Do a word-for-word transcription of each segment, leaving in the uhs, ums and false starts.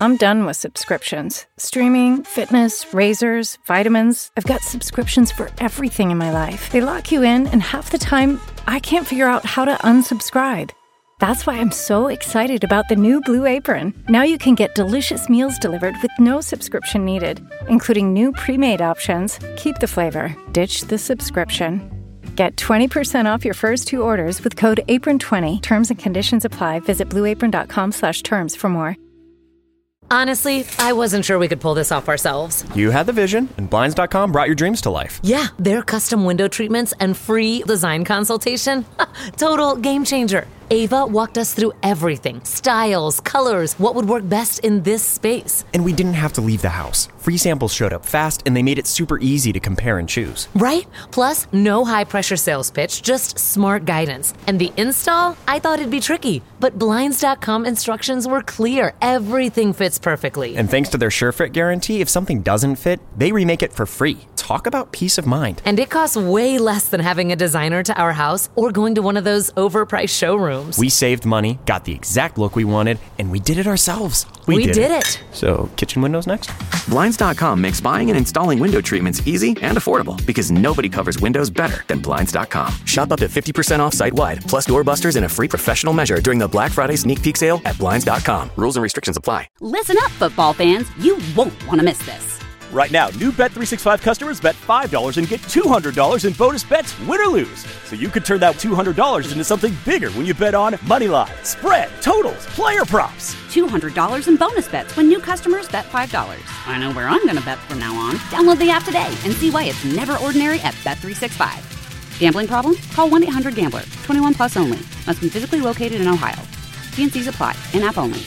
I'm done with subscriptions. Streaming, fitness, razors, vitamins. I've got subscriptions for everything in my life. They lock you in, and half the time, I can't figure out how to unsubscribe. That's why I'm so excited about the new Blue Apron. Now you can get delicious meals delivered with no subscription needed, including new pre-made options. Keep the flavor, ditch the subscription. Get twenty percent off your first two orders with code apron twenty. Terms and conditions apply. Visit blueapron.com slash terms for more. Honestly, I wasn't sure we could pull this off ourselves. You had the vision, and Blinds dot com brought your dreams to life. Yeah, their custom window treatments and free design consultation. Total game changer. Ava walked us through everything. Styles, colors, what would work best in this space. And we didn't have to leave the house. Free samples showed up fast, and they made it super easy to compare and choose. Right? Plus, no high-pressure sales pitch, just smart guidance. And the install? I thought it'd be tricky, but Blinds dot com instructions were clear. Everything fits perfectly. And thanks to their SureFit guarantee, if something doesn't fit, they remake it for free. Talk about peace of mind. And it costs way less than having a designer to our house or going to one of those overpriced showrooms. We saved money, got the exact look we wanted, and we did it ourselves. We, we did, did it. it. So, kitchen windows next? Blinds dot com makes buying and installing window treatments easy and affordable because nobody covers windows better than Blinds dot com. Shop up to fifty percent off site-wide, plus doorbusters and a free professional measure during the Black Friday sneak peek sale at Blinds dot com. Rules and restrictions apply. Listen up, football fans. You won't want to miss this. Right now, new Bet three sixty-five customers bet five dollars and get two hundred dollars in bonus bets, win or lose. So you could turn that two hundred dollars into something bigger when you bet on money line, spread, totals, player props. two hundred dollars in bonus bets when new customers bet five dollars. I know where I'm going to bet from now on. Download the app today and see why it's never ordinary at Bet three sixty-five. Gambling problem? Call one eight hundred gambler. twenty-one plus only. Must be physically located in Ohio. T and C's apply. In-app only.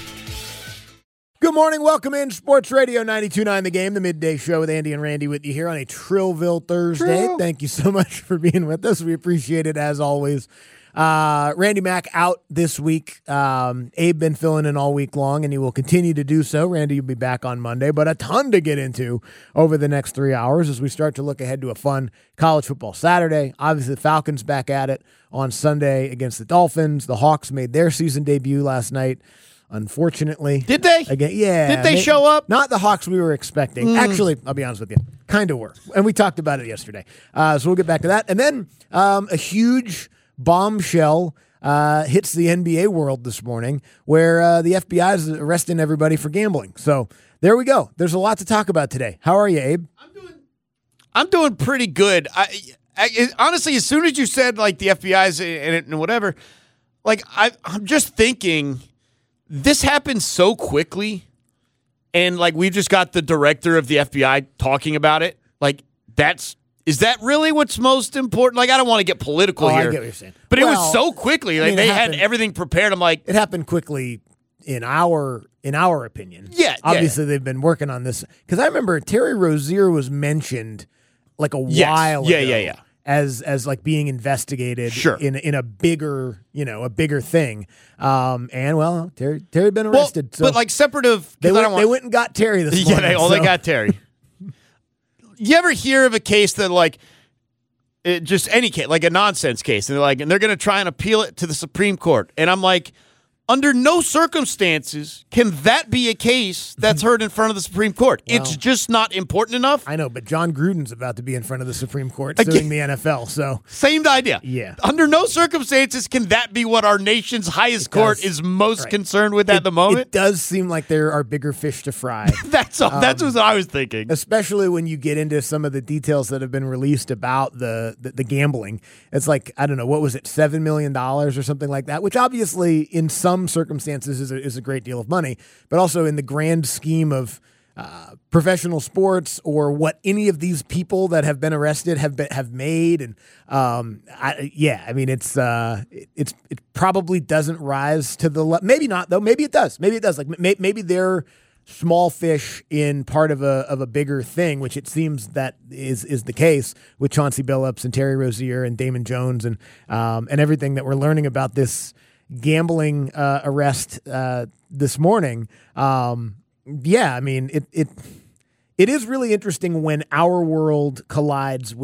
Good morning. Welcome in Sports Radio ninety-two point nine The Game, the midday show with Andy and Randy with you here on a Trillville Thursday. Trill. Thank you so much for being with us. We appreciate it as always. Uh, Randy Mack out this week. Um, Abe been filling in all week long, and he will continue to do so. Randy will be back on Monday, but a ton to get into over the next three hours as we start to look ahead to a fun college football Saturday. Obviously, the Falcons back at it on Sunday against the Dolphins. The Hawks made their season debut last night. Unfortunately. Did they? Again, yeah. Did they, they show up? Not the Hawks we were expecting. Mm. Actually, I'll be honest with you, kind of were. And we talked about it yesterday. Uh, so we'll get back to that. And then um, a huge bombshell uh, hits the N B A world this morning where uh, the F B I is arresting everybody for gambling. So there we go. There's a lot to talk about today. How are you, Abe? I'm doing, I'm doing pretty good. I, I honestly, as soon as you said like the F B I's in it and whatever, like I, I'm just thinking – this happened so quickly, and like we just got the director of the F B I talking about it. Like that's is that really what's most important? Like I don't want to get political oh, here. I get what you're saying, but well, it was so quickly. Like I mean, they happened, had everything prepared. I'm like, it happened quickly in our in our opinion. Yeah, obviously yeah. they've been working on this because I remember Terry Rozier was mentioned like a yes. while yeah, ago. Yeah, yeah, yeah. As as like being investigated sure. in in a bigger you know a bigger thing, um, and well Terry Terry had been arrested, well, so but like separate of they went, want, they went and got Terry this yeah, morning. Yeah, oh, so. they got Terry. You ever hear of a case that like it, just any case like a nonsense case, and they're like and they're going to try and appeal it to the Supreme Court, and I'm like. Under no circumstances can that be a case that's heard in front of the Supreme Court. Well, it's just not important enough. I know, but John Gruden's about to be in front of the Supreme Court suing Again, the N F L. So same idea. Yeah. Under no circumstances can that be what our nation's highest court is most right. concerned with it, at the moment. It does seem like there are bigger fish to fry. that's all, um, that's what I was thinking. Especially when you get into some of the details that have been released about the the, the gambling. It's like, I don't know, what was it, seven million dollars or something like that, which obviously in some circumstances is a, is a great deal of money, but also in the grand scheme of uh, professional sports or what any of these people that have been arrested have been, have made. And um, I, yeah, I mean, it's uh, it, it's it probably doesn't rise to the le- maybe not though. Maybe it does. Maybe it does. Like may- maybe they're small fish in part of a of a bigger thing, which it seems that is is the case with Chauncey Billups and Terry Rozier and Damon Jones and um, and everything that we're learning about this gambling uh, arrest uh, this morning. Um, yeah, I mean, it it it is really interesting when our world collides with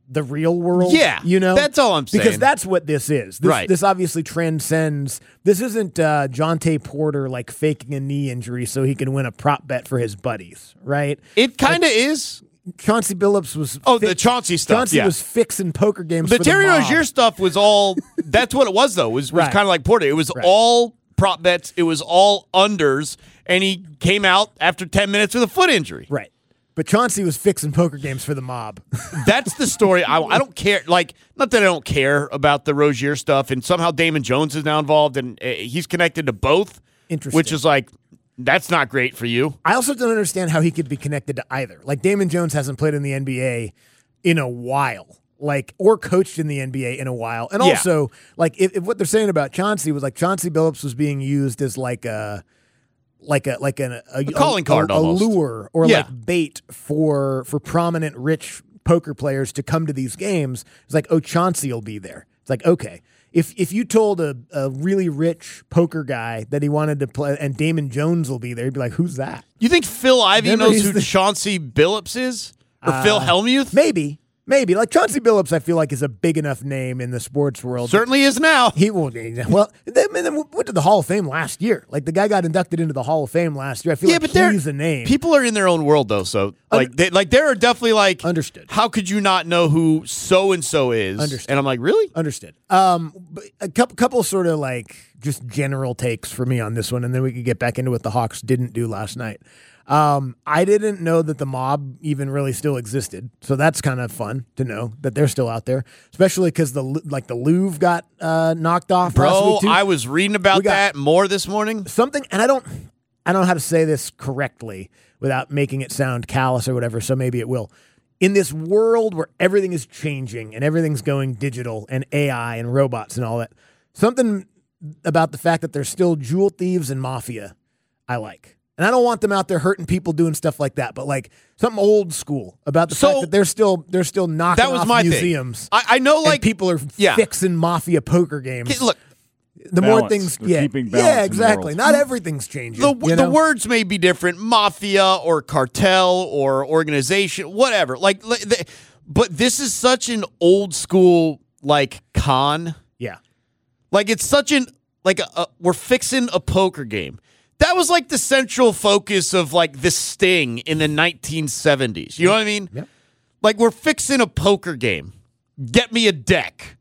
the real world. Yeah, you know, that's all I'm saying. Because that's what this is. This, Right. This obviously transcends. This isn't uh, Jonte Porter like faking a knee injury so he can win a prop bet for his buddies, right? It kind of is. Chauncey Billups was Oh, the Chauncey stuff. Chauncey yeah. was fixing poker games. The for Terry the mob. Rozier stuff was all. That's what it was, though. Was was Right. kind of like Porter. It was Right. all prop bets. It was all unders, and he came out after ten minutes with a foot injury. Right. But Chauncey was fixing poker games for the mob. That's the story. I, I don't care. Like, not that I don't care about the Rozier stuff, and somehow Damon Jones is now involved, and uh, he's connected to both. Interesting. Which is like, that's not great for you. I also don't understand how he could be connected to either. Like Damon Jones hasn't played in the N B A in a while, like or coached in the N B A in a while, and Yeah. also like if, if what they're saying about Chauncey was like Chauncey Billups was being used as like a like a like an, a, A calling card a, almost. a lure or Yeah. like bait for for prominent rich poker players to come to these games. It's like, oh, Chauncey will be there. It's like, okay. If if you told a, a really rich poker guy that he wanted to play and Damon Jones will be there, he'd be like, who's that? You think Phil Ivey Remember, knows he's who the- Chauncey Billups is? Or Uh, Phil Hellmuth? Maybe. Maybe. Like Chauncey Billups, I feel like is a big enough name in the sports world. Certainly is now. He will. Well, they, they went to the Hall of Fame last year. Like the guy got inducted into the Hall of Fame last year. I feel Yeah, like but they're he's a name. People are in their own world, though. So, like, they, like there are definitely like, Understood. How could you not know who so and so is? Understood. And I'm like, really? Understood. Um, but a couple, couple sort of like just general takes for me on this one, and then we could get back into what the Hawks didn't do last night. Um, I didn't know that the mob even really still existed, so that's kind of fun to know that they're still out there, especially because the like the Louvre got uh, knocked off. last Bro, week too. I was reading about We got- that more this morning. something, and I don't, I don't know how to say this correctly without making it sound callous or whatever. So maybe it will. In this world where everything is changing and everything's going digital and A I and robots and all that, something about the fact that there's still jewel thieves and mafia, I like. And I don't want them out there hurting people doing stuff like that, but like something old school about the So- fact that they're still they're still knocking That was off my thing. museums. I, I know, and like, people are yeah. fixing mafia poker games. Okay, look, the more Balance. things, They're yeah, keeping balance yeah, in the exactly. world. Not everything's changing. the, you the know? words may be different, mafia or cartel or organization, whatever. Like, li- the, but this is such an old school like con. yeah. Like it's such an like a, a, we're fixing a poker game. That was like the central focus of like the Sting in the nineteen seventies. You know what I mean? Yeah. Like we're fixing a poker game. Get me a deck.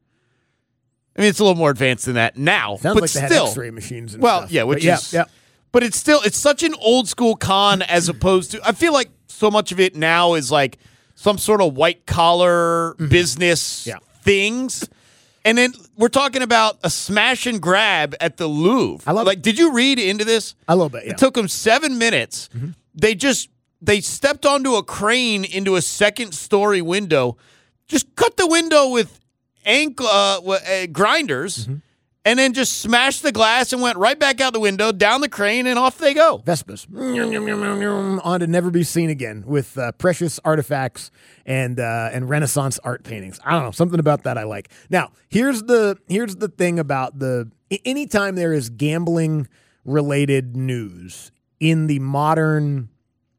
I mean, it's a little more advanced than that now, Sounds but like they still. had X-ray machines. And Well, stuff. yeah, which But yeah, is, yeah. but it's still, it's such an old school con as opposed to, I feel like so much of it now is like some sort of white collar business Yeah. things. And then we're talking about a smash and grab at the Louvre. I love like, did you read into this? A little bit. Yeah. It took them seven minutes. They just, they stepped onto a crane into a second story window, just cut the window with ankle uh, w- uh, grinders, and then just smashed the glass and went right back out the window, down the crane, and off they go. Vespas on to never be seen again with uh, precious artifacts and uh, and Renaissance art paintings. I don't know, something about that I like. Now, here's the here's the thing about the a- anytime there is gambling related news in the modern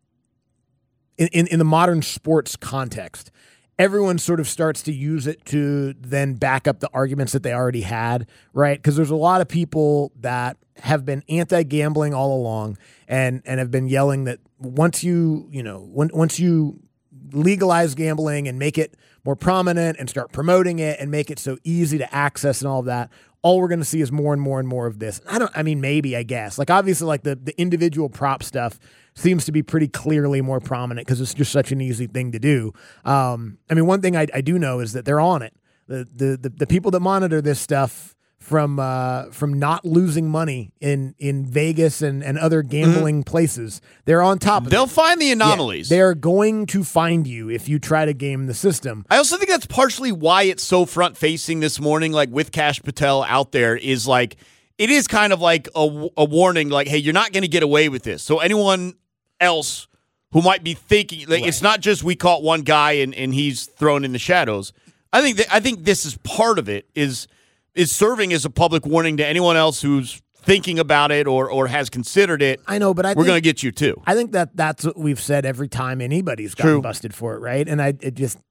in, in, in the modern sports context, everyone sort of starts to use it to then back up the arguments that they already had, right? Because there's a lot of people that have been anti-gambling all along and and have been yelling that once you, you know, when, once you legalize gambling and make it more prominent and start promoting it and make it so easy to access and all of that, all we're going to see is more and more and more of this. I don't, I mean, maybe, I guess. Like, obviously, like the, the individual prop stuff seems to be pretty clearly more prominent because it's just such an easy thing to do. Um, I mean, one thing I, I do know is that they're on it. The, the the the people that monitor this stuff from uh, from not losing money in in Vegas and, and other gambling places, they're on top of They'll it. find the Yeah, anomalies. they're going to find you if you try to game the system. I also think that's partially why it's so front facing this morning, like with Cash Patel out there, is like, it is kind of like a, a warning, like, hey, you're not going to get away with this. So anyone else who might be thinking, like, it's not just we caught one guy and, and he's thrown in the shadows. I think that, I think this is part of it, is is serving as a public warning to anyone else who's thinking about it or or has considered it. I know, but I we're think, going to get you too. I think that that's what we've said every time anybody's gotten True. busted for it, right? And I it just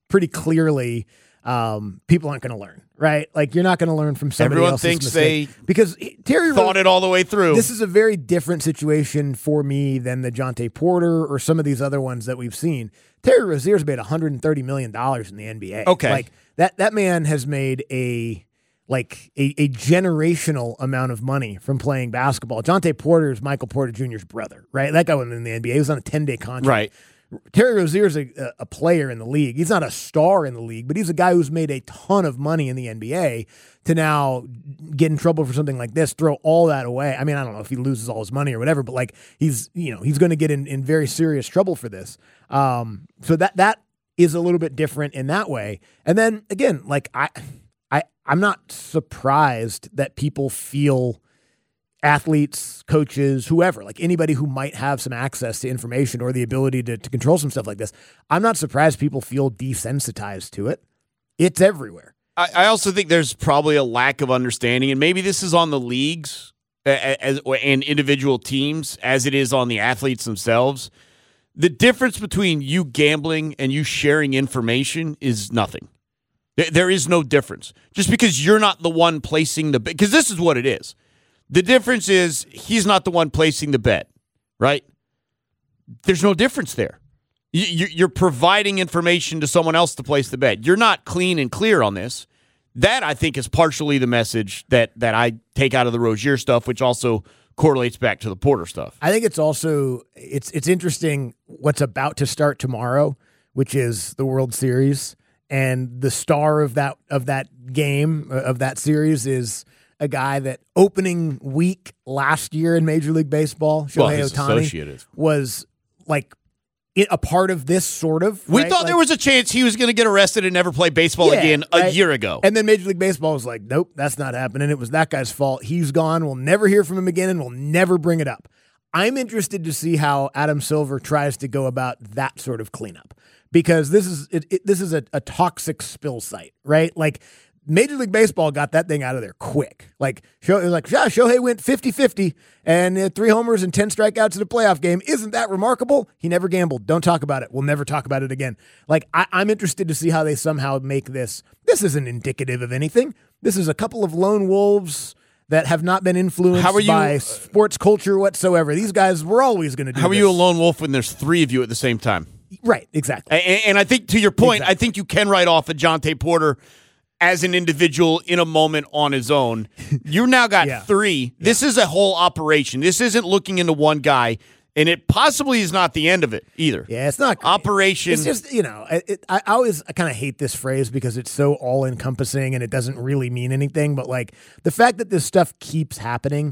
pretty clearly um, people aren't going to learn, right? Like you're not going to learn from somebody Everyone else's thinks mistake. they because Terry thought it all the way through. This is a very different situation for me than the Jonte Porter or some of these other ones that we've seen. Terry Rozier's made one hundred thirty million dollars in the N B A. Okay. Like that that man has made a like a, a generational amount of money from playing basketball. Jonte Porter is Michael Porter Junior's brother, right? That guy went in the N B A. He was on a ten-day contract. Right. Terry Rozier is a, a player in the league. He's not a star in the league, but he's a guy who's made a ton of money in the N B A to now get in trouble for something like this, throw all that away. I mean, I don't know if he loses all his money or whatever, but like he's, you know, he's going to get in, in very serious trouble for this. Um, so that that is a little bit different in that way. And then again, like I, I, I'm not surprised that people feel athletes, coaches, whoever, like anybody who might have some access to information or the ability to, to control some stuff like this. I'm not surprised people feel desensitized to it. It's everywhere. I, I also think there's probably a lack of understanding, and maybe this is on the leagues as, and individual teams as it is on the athletes themselves. The difference between you gambling and you sharing information is nothing. There, there is no difference. Just because you're not the one placing the bet, because this is what it is. The difference is he's not the one placing the bet, right? There's no difference there. You're providing information to someone else to place the bet. You're not clean and clear on this. That, I think, is partially the message that that I take out of the Rozier stuff, which also correlates back to the Porter stuff. I think it's also it's it's interesting what's about to start tomorrow, which is the World Series, and the star of that of that game of that series is a guy that opening week last year in Major League Baseball, Shohei well, Ohtani, was like a part of this sort of. We right? thought like, there was a chance he was going to get arrested and never play baseball yeah, again a right? year ago. And then Major League Baseball was like, nope, that's not happening. It was that guy's fault. He's gone. We'll never hear from him again, and we'll never bring it up. I'm interested to see how Adam Silver tries to go about that sort of cleanup, because this is it, it, this is a, a toxic spill site, right? Like, Major League Baseball got that thing out of there quick. Like, Shohei, it was like, yeah, Shohei went fifty-fifty and uh, three homers and ten strikeouts in a playoff game. Isn't that remarkable? He never gambled. Don't talk about it. We'll never talk about it again. Like, I, I'm interested to see how they somehow make this. This isn't indicative of anything. This is a couple of lone wolves that have not been influenced how are you, by sports culture whatsoever. These guys were always going to do How are this. you a lone wolf when there's three of you at the same time? Right, exactly. And, and I think, to your point, exactly. I think you can write off a Jonte Porter as an individual in a moment on his own. You've now got yeah. three. Yeah. This is a whole operation. This isn't looking into one guy, and it possibly is not the end of it either. Yeah, it's not great. Operation. It's just, you know, it, it, I always I kind of hate this phrase because it's so all-encompassing and it doesn't really mean anything, but like the fact that this stuff keeps happening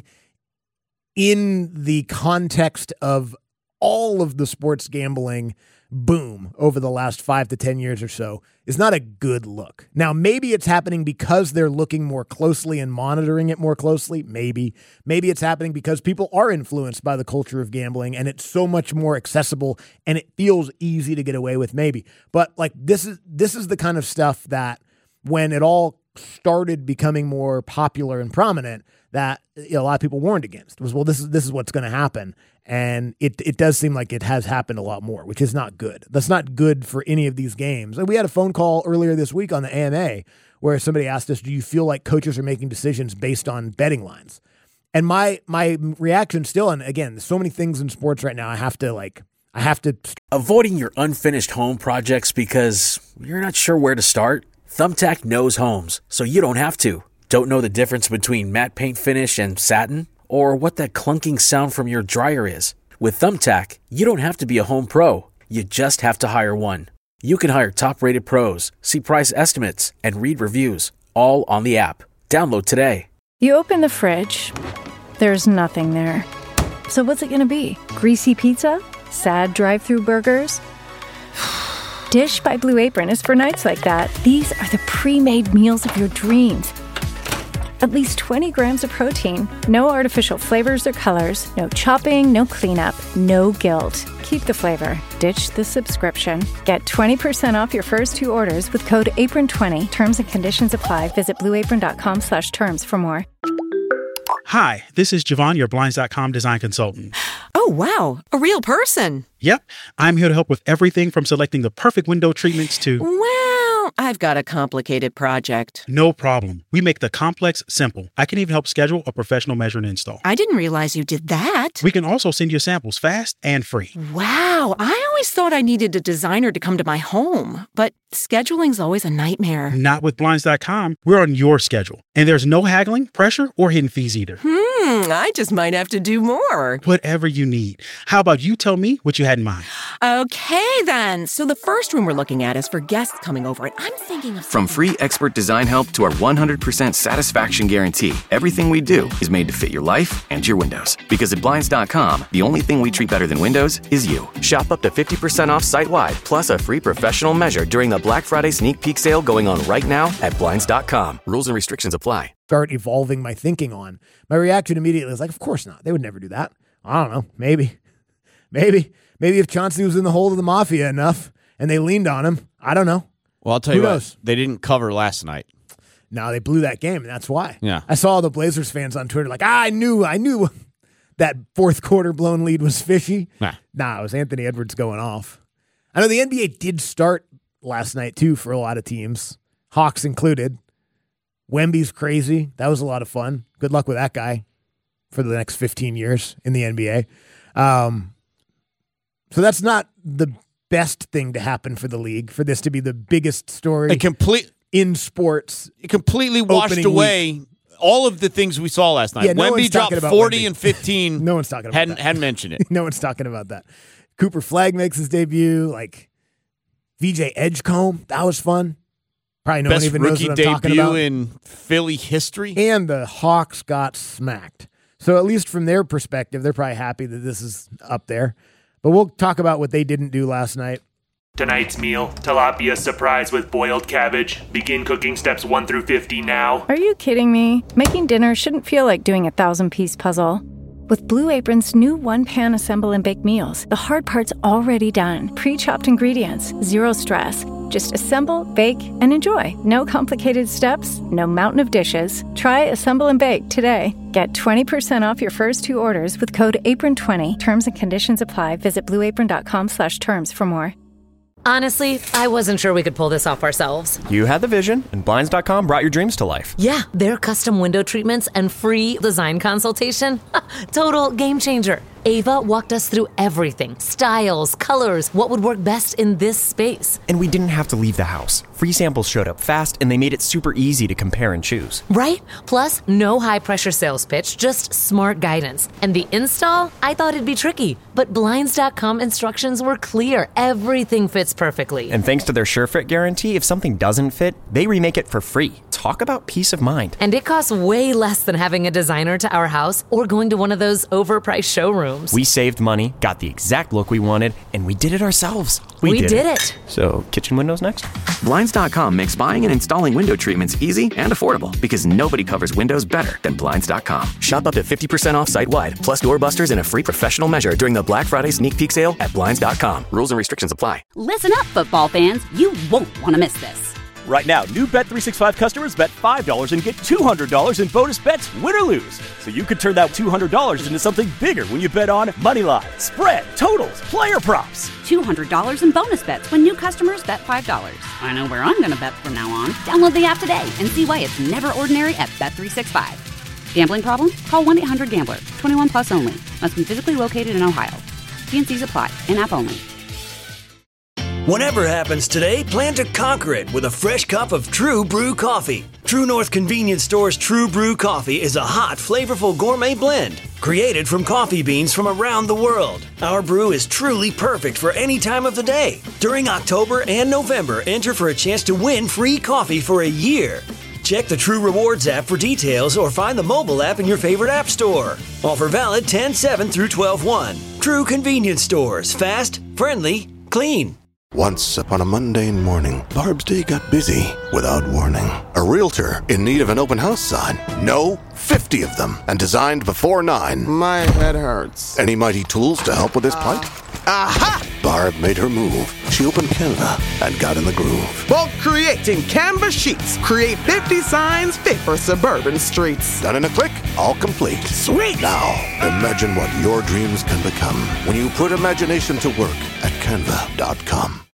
in the context of all of the sports gambling boom over the last five to ten years or so is not a good look. Now, maybe it's happening because they're looking more closely and monitoring it more closely. Maybe. Maybe it's happening because people are influenced by the culture of gambling and it's so much more accessible and it feels easy to get away with, maybe. But like this is this is the kind of stuff that when it all started becoming more popular and prominent, that you know, a lot of people warned against was, well, this is this is what's going to happen. And it it does seem like it has happened a lot more, which is not good. That's not good for any of these games. And we had a phone call earlier this week on the A M A where somebody asked us, do you feel like coaches are making decisions based on betting lines? And my my reaction still, and again, there's so many things in sports right now, I have to like, I have to. Avoiding your unfinished home projects because you're not sure where to start? Thumbtack knows homes, so you don't have to. Don't know the difference between matte paint finish and satin? Or what that clunking sound from your dryer is? With Thumbtack, you don't have to be a home pro. You just have to hire one. You can hire top-rated pros, see price estimates, and read reviews, all on the app. Download today. You open the fridge. There's nothing there. So what's it going to be? Greasy pizza? Sad drive-thru burgers? Dish by Blue Apron is for nights like that. These are the pre-made meals of your dreams. At least twenty grams of protein, no artificial flavors or colors, no chopping, no cleanup, no guilt. Keep the flavor. Ditch the subscription. Get twenty percent off your first two orders with code apron twenty. Terms and conditions apply. Visit blueapron.com slash terms for more. Hi, this is Javon, your Blinds dot com design consultant. Oh, wow. A real person. Yep. I'm here to help with everything from selecting the perfect window treatments to... Wow. I've got a complicated project. No problem. We make the complex simple. I can even help schedule a professional measure and install. I didn't realize you did that. We can also send you samples fast and free. Wow, I always thought I needed a designer to come to my home, but scheduling's always a nightmare. Not with Blinds dot com. We're on your schedule. And there's no haggling, pressure, or hidden fees either. Hmm, I just might have to do more. Whatever you need. How about you tell me what you had in mind? Okay, then. So the first room we're looking at is for guests coming over, and I'm thinking of... From free expert design help to our one hundred percent satisfaction guarantee, everything we do is made to fit your life and your windows. Because at Blinds dot com, the only thing we treat better than windows is you. Shop up to fifty percent off site-wide, plus a free professional measure during the Black Friday sneak peek sale going on right now at Blinds dot com. Rules and restrictions apply. Start evolving my thinking on. My reaction immediately was like, of course not. They would never do that. I don't know. Maybe. Maybe. Maybe if Chauncey was in the hold of the Mafia enough and they leaned on him. I don't know. Well, I'll tell Who you knows? what. They didn't cover last night. No, they blew that game, and that's why. Yeah. I saw all the Blazers fans on Twitter like, ah, I knew, I knew that fourth quarter blown lead was fishy. Nah. Nah, it was Anthony Edwards going off. I know the N B A did start last night, too, for a lot of teams, Hawks included. Wemby's crazy. That was a lot of fun. Good luck with that guy for the next fifteen years in the N B A. Um, so that's not the best thing to happen for the league, for this to be the biggest story It complete in sports. It completely washed Opening away week. all of the things we saw last night. Yeah, no Wemby one's dropped talking about forty Wemby. and fifteen. No one's talking about hadn't, that. Hadn't mentioned it. No one's talking about that. Cooper Flagg makes his debut. Like V J Edgecombe, that was fun. Probably no Best one even knows rookie what I'm talking debut about. in Philly history. And the Hawks got smacked. So at least from their perspective, they're probably happy that this is up there. But we'll talk about what they didn't do last night. Tonight's meal, tilapia surprise with boiled cabbage. Begin cooking steps one through fifty now. Are you kidding me? Making dinner shouldn't feel like doing a thousand-piece puzzle. With Blue Apron's new one-pan assemble and bake meals, the hard part's already done. Pre-chopped ingredients, zero stress. Just assemble, bake, and enjoy. No complicated steps, no mountain of dishes. Try Assemble and Bake today. Get twenty percent off your first two orders with code apron twenty. Terms and conditions apply. Visit blueapron.com slash terms for more. Honestly, I wasn't sure we could pull this off ourselves. You had the vision, and Blinds dot com brought your dreams to life. Yeah, their custom window treatments and free design consultation. Total game changer. Ava walked us through everything. Styles, colors, what would work best in this space. And we didn't have to leave the house. Free samples showed up fast, and they made it super easy to compare and choose. Right? Plus, no high-pressure sales pitch, just smart guidance. And the install? I thought it'd be tricky, but Blinds dot com instructions were clear. Everything fits perfectly. And thanks to their SureFit guarantee, if something doesn't fit, they remake it for free. Talk about peace of mind. And it costs way less than having a designer to our house or going to one of those overpriced showrooms. We saved money, got the exact look we wanted, and we did it ourselves. We, we did, did it. it. So, kitchen windows next? Blinds dot com makes buying and installing window treatments easy and affordable because nobody covers windows better than Blinds dot com. Shop up to fifty percent off site-wide, plus doorbusters and a free professional measure during the Black Friday sneak peek sale at Blinds dot com. Rules and restrictions apply. Listen up, football fans. You won't want to miss this. Right now, new Bet three sixty-five customers bet five dollars and get two hundred dollars in bonus bets, win or lose. So you could turn that two hundred dollars into something bigger when you bet on money line, spread, totals, player props. two hundred dollars in bonus bets when new customers bet five dollars. I know where I'm going to bet from now on. Download the app today and see why it's never ordinary at Bet three sixty-five. Gambling problem? Call one eight hundred gambler. twenty-one plus only. Must be physically located in Ohio. T and C's apply. In-app only. Whatever happens today, plan to conquer it with a fresh cup of True Brew coffee. True North Convenience Store's True Brew coffee is a hot, flavorful gourmet blend created from coffee beans from around the world. Our brew is truly perfect for any time of the day. During October and November, enter for a chance to win free coffee for a year. Check the True Rewards app for details or find the mobile app in your favorite app store. Offer valid ten seven through twelve one. True Convenience Stores. Fast, friendly, clean. Once upon a mundane morning, Barb's day got busy without warning. A realtor in need of an open house sign. No, fifty of them, and designed before nine. My head hurts. Any mighty tools to help with this plight? Aha! Barb made her move. She opened Canva and got in the groove. Bulk creating Canva sheets. Create fifty signs fit for suburban streets. Done in a click, all complete. Sweet! Now, imagine what your dreams can become when you put imagination to work at canva dot com.